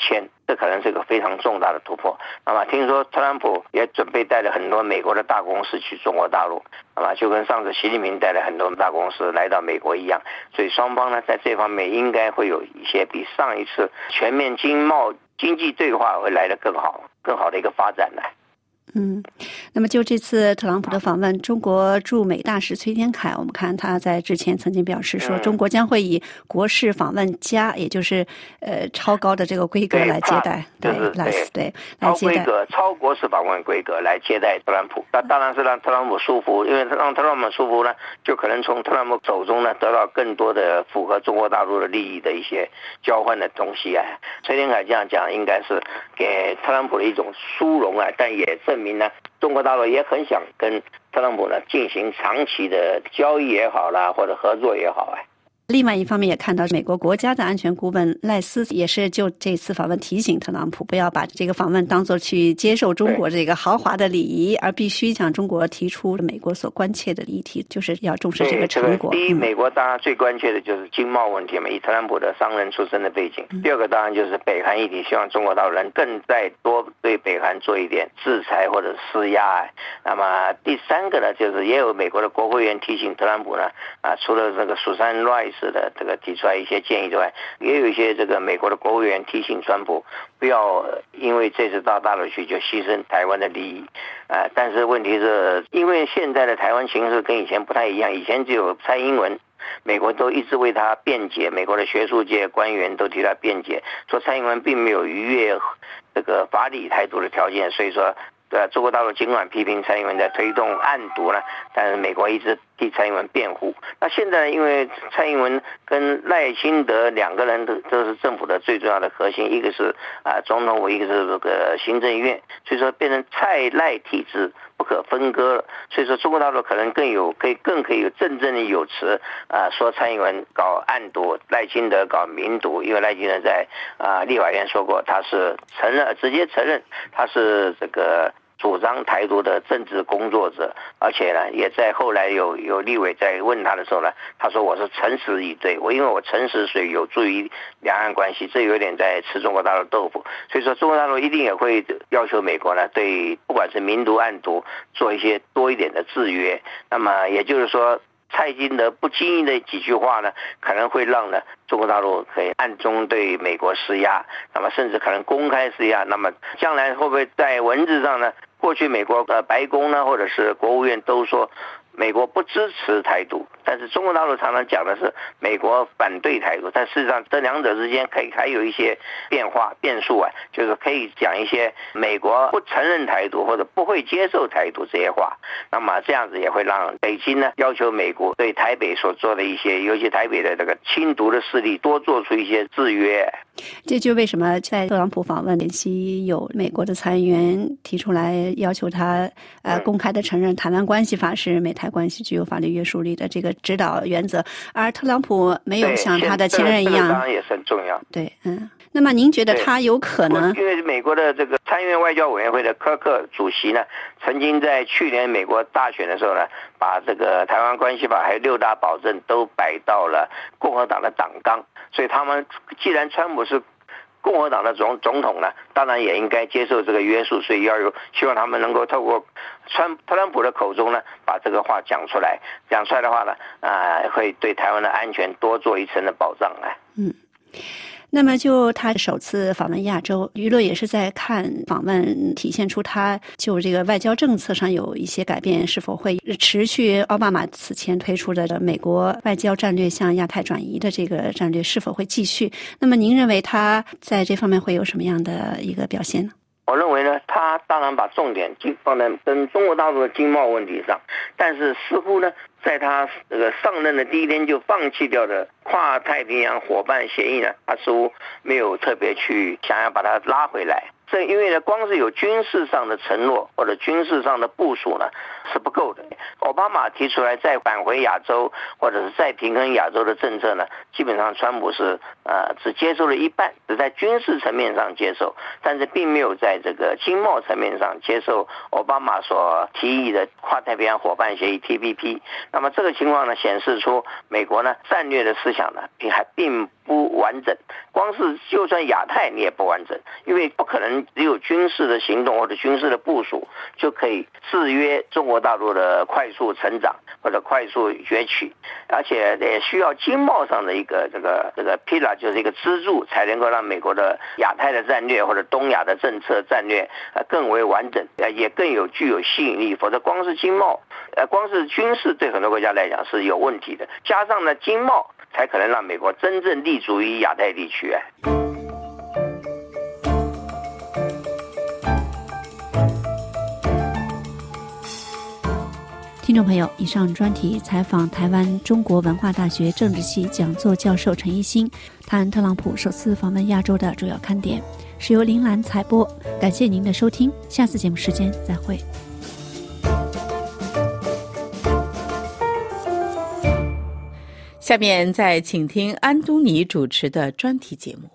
这可能是一个非常重大的突破。那么听说特朗普也准备带了很多美国的大公司去中国大陆，那么就跟上次习近平带了很多大公司来到美国一样，所以双方呢在这方面应该会有一些比上一次全面经济对话会来得更好的一个发展呢。 那么就这次特朗普的访问，中国驻美大使崔天凯，我们看他在之前曾经表示说，中国将会以国事访问加，也就是超高的这个规格来接待， 对，来接待超国事访问规格来接待特朗普。那当然是让特朗普舒服，因为让特朗普舒服呢，就可能从特朗普手中呢得到更多的符合中国大陆的利益的一些交换的东西啊。崔天凯这样讲，应该是给特朗普的一种殊荣啊，但也证明呢，中国大陆也很想跟特朗普呢进行长期的交易也好啦，或者合作也好啊。 另外一方面也看到美国国家的安全顾问赖斯也是就这次访问提醒特朗普不要把这个访问当作去接受中国这个豪华的礼仪，而必须向中国提出美国所关切的议题，就是要重视这个成果。 第一，美国当然最关切的就是经贸问题嘛，以特朗普的商人出身的背景。第二个当然就是北韩议题，希望中国大陆人更再多对北韩做一点制裁或者施压。那么第三个呢，就是也有美国的国会议员提醒特朗普呢，除了这个苏珊·赖斯的这个提出来一些建议之外，也有一些这个美国的国务员提醒川普不要因为这次到大陆去就牺牲台湾的利益。但是问题是因为现在的台湾情势跟以前不太一样，以前只有蔡英文，美国都一直为他辩解，美国的学术界官员都替他辩解，说蔡英文并没有逾越这个法理态度的条件，所以说中国大陆尽管批评蔡英文在推动暗独呢，但是美国一直替蔡英文辩护。那现在因为蔡英文跟赖清德两个人都是政府的最重要的核心，一个是总统府，一个是这个行政院，所以说变成蔡赖体制不可分割了。所以说中国大陆可能更可以有真正的有词说蔡英文搞暗独，赖清德搞民独。因为赖清德在立法院说过，他是直接承认他是这个主张台独的政治工作者，而且呢，也在后来有立委在问他的时候呢，他说我是诚实以对，因为我诚实，所以有助于两岸关系，这有点在吃中国大陆豆腐。所以说，中国大陆一定也会要求美国呢，对不管是民独暗独做一些多一点的制约。那么也就是说，蔡清德不经意的几句话呢，可能会让呢中国大陆可以暗中对美国施压，那么甚至可能公开施压。那么将来会不会在文字上呢？过去美国白宫呢，或者是国务院都说美国不支持台独，但是中国大陆常常讲的是美国反对台独，但事实上这两者之间还有一些变数就是可以讲一些美国不承认台独或者不会接受台独这些话。那么这样子也会让北京呢要求美国对台北所做的一些，尤其台北的这个亲独的势力多做出一些制约。 这就为什么在特朗普访问前夕有美国的参议员提出来要求他公开的承认台湾关系法是美台关系具有法律约束力的这个指导原则，而特朗普没有像他的前任一样， 当然也是很重要。 对，那么您觉得他有可能？ 因为美国的这个参议院外交委员会的柯克主席呢，曾经在去年美国大选的时候呢，把这个台湾关系法还有6大保证都摆到了共和党的党纲，所以他们既然川普是共和党的总统呢，当然也应该接受这个约束，所以希望他们能够透过特朗普的口中呢，把这个话讲出来的话呢，会对台湾的安全多做一层的保障。 那么就他首次访问亚洲，舆论也是在看访问体现出他就这个外交政策上有一些改变，是否会持续奥巴马此前推出的美国外交战略向亚太转移的这个战略是否会继续？那么您认为他在这方面会有什么样的一个表现呢？ 我认为呢，他当然把重点放在跟中国大陆的经贸问题上，但是似乎呢，在他这个上任的第一天就放弃掉的跨太平洋伙伴协议呢，他似乎没有特别去想要把它拉回来。这因为呢，光是有军事上的承诺或者军事上的部署呢是不够的。奥巴马提出来再返回亚洲或者是再平衡亚洲的政策呢，基本上川普是只接受了一半，只在军事层面上接受，但是并没有在这个经贸层面上接受奥巴马所提议的跨太平洋伙伴协议 TPP。那么这个情况呢，显示出美国呢战略的思想呢并不完整，光是就算亚太你也不完整，因为不可能只有军事的行动或者军事的部署就可以制约中国大陆的快速成长或者快速崛起，而且也需要经贸上的一个这个 pillar， 就是一个支柱，才能够让美国的亚太的战略或者东亚的政策战略更为完整，也更具有吸引力。否则光是经贸光是军事对很多国家来讲是有问题的，加上呢经贸才可能让美国真正立足于亚太地区。 听众朋友，以上专题采访台湾中国文化大学政治系讲座教授陈一新，谈特朗普首次访问亚洲的主要看点，是由林兰采播。感谢您的收听，下次节目时间再会。 下面再请听安东尼主持的专题节目。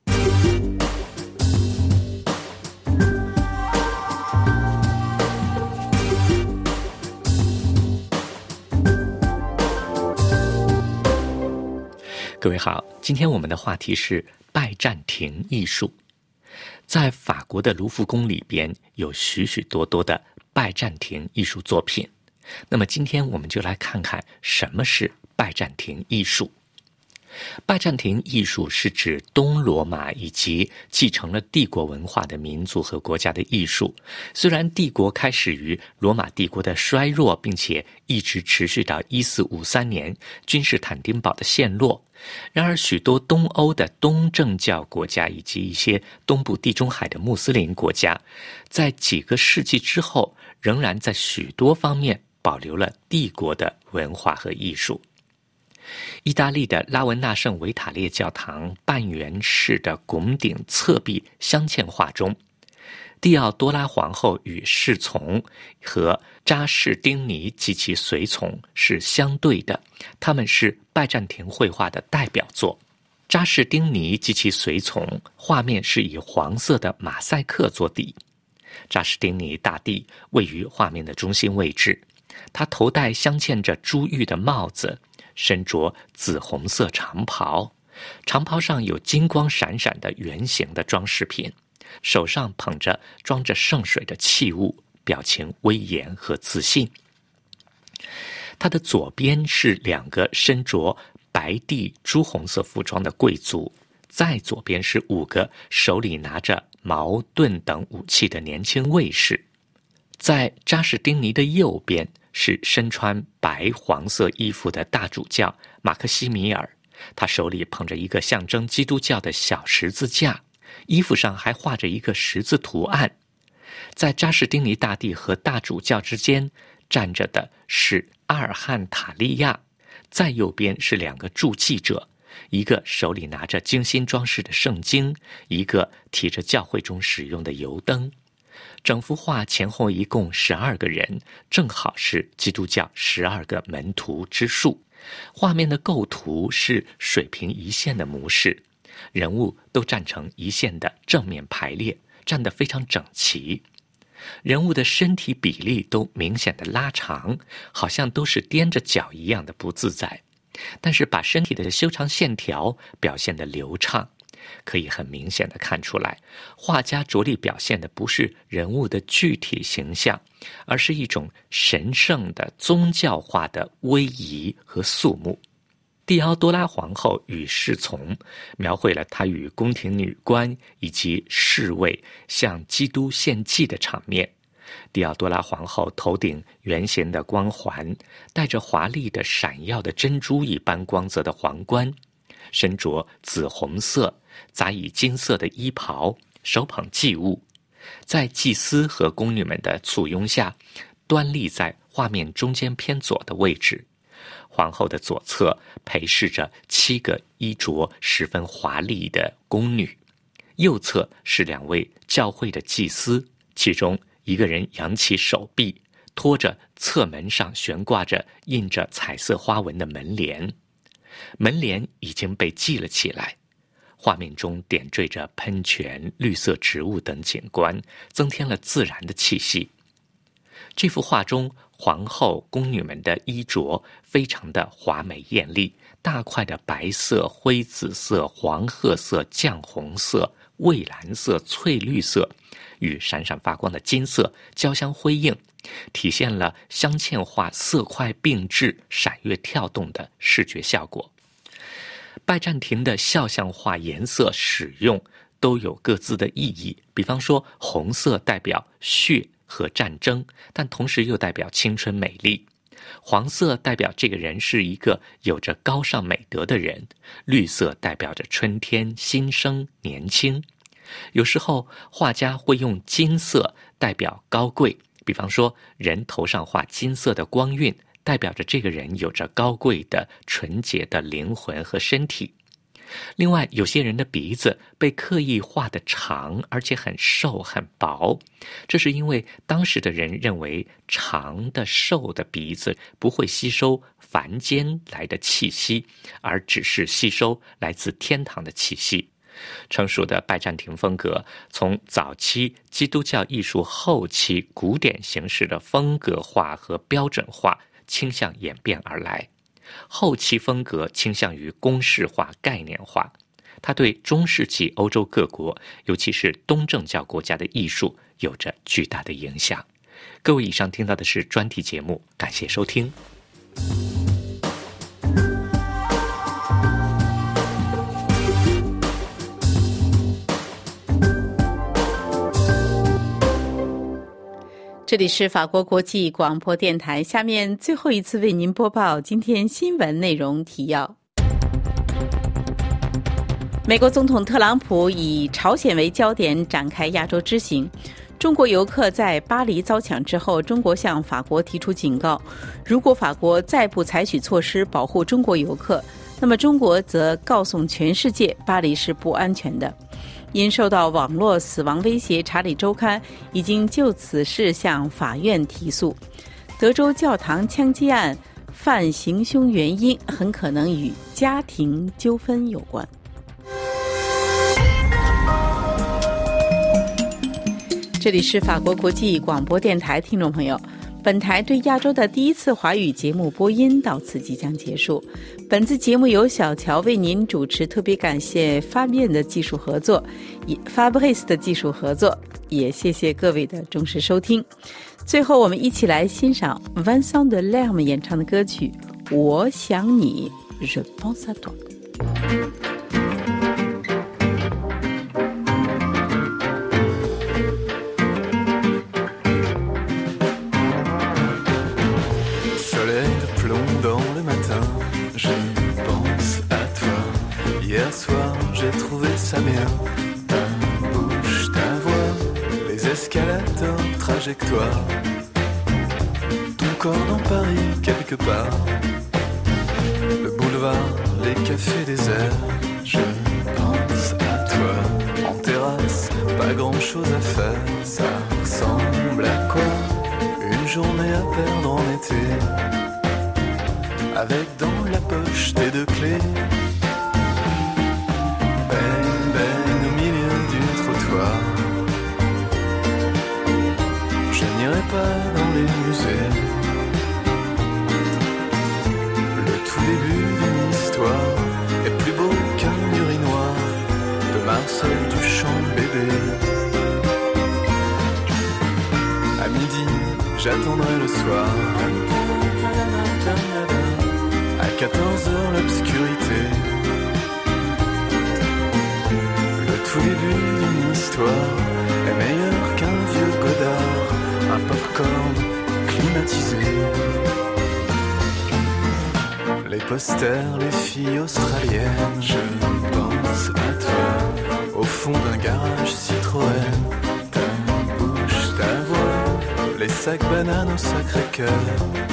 各位好，今天我们的话题是拜占庭艺术。在法国的卢浮宫里边有许许多多的拜占庭艺术作品，那么今天我们就来看看什么是拜占庭艺术。拜占庭艺术是指东罗马以及继承了帝国文化的民族和国家的艺术。虽然帝国开始于罗马帝国的衰弱，并且一直持续到1453年君士坦丁堡的陷落，然而许多东欧的东正教国家以及一些东部地中海的穆斯林国家，在几个世纪之后仍然在许多方面保留了帝国的文化和艺术。意大利的拉文纳圣维塔列教堂半圆式的拱顶侧壁镶嵌画中，蒂奥多拉皇后与侍从和扎士丁尼及其随从是相对的，他们是拜占庭绘画的代表作。扎士丁尼及其随从画面是以黄色的马赛克做底，扎士丁尼大帝位于画面的中心位置，他头戴镶嵌着珠玉的帽子，身着紫红色长袍，长袍上有金光闪闪的圆形的装饰品，手上捧着装着圣水的器物，表情威严和自信。他的左边是两个身着白地朱红色服装的贵族，再左边是5个手里拿着矛盾等武器的年轻卫士。在扎士丁尼的右边是身穿白黄色衣服的大主教马克西米尔，他手里捧着一个象征基督教的小十字架，衣服上还画着一个十字图案。在扎士丁尼大帝和大主教之间站着的是阿尔汉塔利亚，再右边是2个祝祭者，一个手里拿着精心装饰的圣经，一个提着教会中使用的油灯。整幅画前后一共12个人，正好是基督教12个门徒之数。画面的构图是水平一线的模式，人物都站成一线的正面排列，站得非常整齐。人物的身体比例都明显的拉长，好像都是踮着脚一样的不自在，但是把身体的修长线条表现得流畅。可以很明显地看出来，画家着力表现的不是人物的具体形象，而是一种神圣的宗教化的威仪和肃穆。蒂奥多拉皇后与侍从描绘了她与宫廷女官以及侍卫向基督献祭的场面。蒂奥多拉皇后头顶圆形的光环，戴着华丽的闪耀的珍珠一般光泽的皇冠，身着紫红色杂以金色的衣袍，手捧祭物，在祭司和宫女们的簇拥下，端立在画面中间偏左的位置。皇后的左侧陪侍着7个衣着十分华丽的宫女，右侧是2位教会的祭司，其中一个人扬起手臂，拖着侧门上悬挂着印着彩色花纹的门帘，门帘已经被系了起来。画面中点缀着喷泉、绿色植物等景观，增添了自然的气息。这幅画中，皇后、宫女们的衣着非常的华美艳丽， 大块的白色、灰紫色、黄褐色、酱红色、蔚蓝色、翠绿色与闪闪发光的金色交相辉映，体现了镶嵌画色块并置、闪跃跳动的视觉效果。拜占庭的肖像画颜色使用都有各自的意义，比方说红色代表血和战争，但同时又代表青春美丽；黄色代表这个人是一个有着高尚美德的人；绿色代表着春天、新生、年轻。有时候画家会用金色代表高贵，比方说人头上画金色的光晕，代表着这个人有着高贵的纯洁的灵魂和身体。另外，有些人的鼻子被刻意画得长，而且很瘦很薄，这是因为当时的人认为长的瘦的鼻子不会吸收凡间来的气息，而只是吸收来自天堂的气息。成熟的拜占庭风格从早期基督教艺术后期古典形式的风格化和标准化倾向演变而来，后期风格倾向于公式化、概念化，它对中世纪欧洲各国，尤其是东正教国家的艺术有着巨大的影响。各位，以上听到的是专题节目，感谢收听。 这里是法国国际广播电台，下面最后一次为您播报今天新闻内容提要。美国总统特朗普以朝鲜为焦点展开亚洲之行。中国游客在巴黎遭抢之后，中国向法国提出警告，如果法国再不采取措施保护中国游客，那么中国则告诉全世界巴黎是不安全的。因受到网络死亡威胁，查理周刊已经就此事向法院提诉。德州教堂枪击案犯行凶原因很可能与家庭纠纷有关。这里是法国国际广播电台，听众朋友，本台对亚洲的第一次华语节目播音到此即将结束。本次节目由小乔为您主持，特别感谢Fabien的技术合作，Fabrice 的技术合作，也谢谢各位的忠实收听。最后，我们一起来欣赏 Vincent de Lerme 演唱的歌曲《我想你》Je pense à toi.Hier soir, j'ai trouvé ça bien. Ta bouche, ta voix, les escalators, trajectoires. Ton corps dans Paris, quelque part. Le boulevard, les cafés déserts. Je pense à toi. En terrasse, pas grand chose à faire. Ça ressemble à quoi? Une journée à perdre en été. Avec dans la poche tes deux clés.Bang, au milieu du trottoir. Je n'irai pas dans les musées. Le tout début d'une histoire est plus beau qu'un urinoir de Marcel Duchamp bébé. À midi, j'attendrai le soir. À 14h, l'obscurité.Le tout début d'une histoire est meilleur qu'un vieux Godard, un pop-corn climatisé. Les posters, les filles australiennes, je pense à toi. Au fond d'un garage Citroën, ta bouche, ta voix, les sacs bananes au Sacré-Cœur.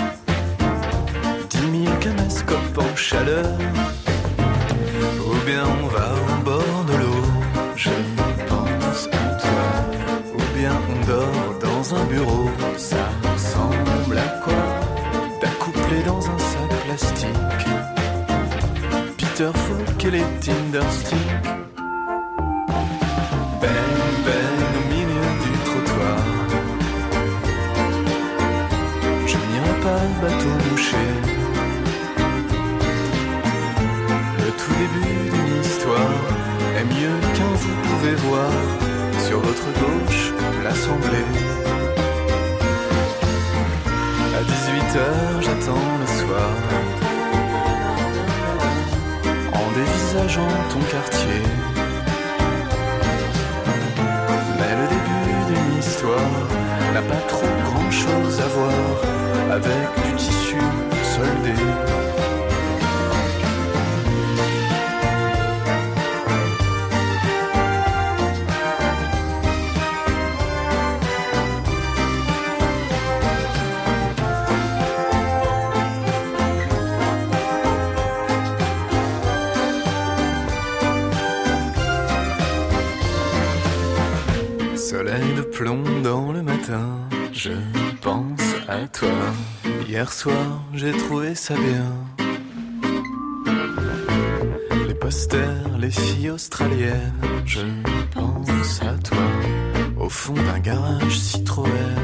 10 000 caméscopes en chaleur.Ou bien on va au bord de l'eau, je pense à toi. Ou bien on dort dans un bureau, ça ressemble à quoi? D'accouplé dans un sac plastique. Peter Falk et les Tindersticks. Bang, bang, au milieu du trottoir. Je n'irai pas bateau mouché.À début d'une histoire est mieux qu'un vous pouvez voir sur votre gauche l'Assemblée. À 18h, j'attends le soir en dévisageant ton quartier. Mais le début d'une histoire n'a pas trop grand chose à voir avec du tissu soldé. Soleil de plomb dans le matin, je pense à toi. Hier soir, j'ai trouvé ça bien. Les posters, les filles australiennes, je pense à toi. Au fond d'un garage Citroën.